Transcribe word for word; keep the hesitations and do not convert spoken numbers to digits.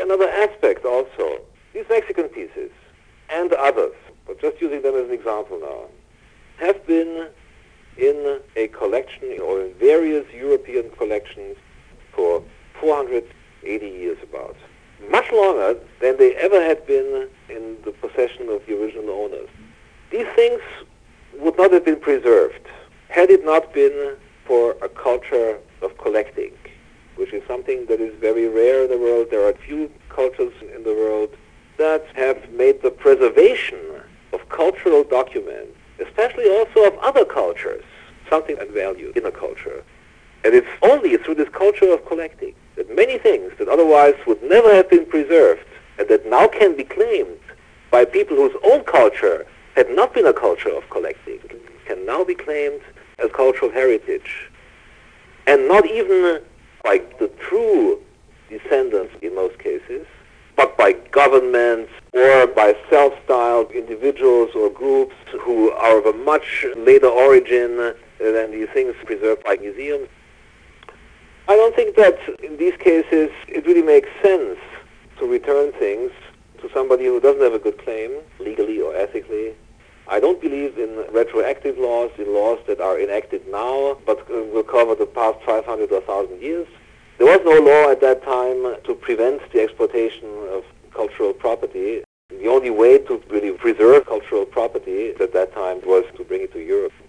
another aspect also. These Mexican pieces and others, but just using them as an example now, have been in a collection or in various European collections for four hundred eighty years about. Much longer than they ever had been in the possession of the original owners. These things would not have been preserved had it not been for a culture of collecting, which is something that is very rare in the world. There are few cultures in the world that have made the preservation of cultural documents, especially also of other cultures, something of value in a culture. And it's only through this culture of collecting that many things that otherwise would never have been preserved and that now can be claimed by people whose own culture had not been a culture of collecting can now be claimed as cultural heritage. And not even by the true descendants in most cases, but by governments or by self-styled individuals or groups who are of a much later origin than these things preserved by museums. I don't think that in these cases it really makes sense to return things to somebody who doesn't have a good claim, legally or ethically. I don't believe in retroactive laws, in laws that are enacted now, but will cover the past five hundred or one thousand years. There was no law at that time to prevent the exploitation of cultural property. The only way to really preserve cultural property at that time was to bring it to Europe.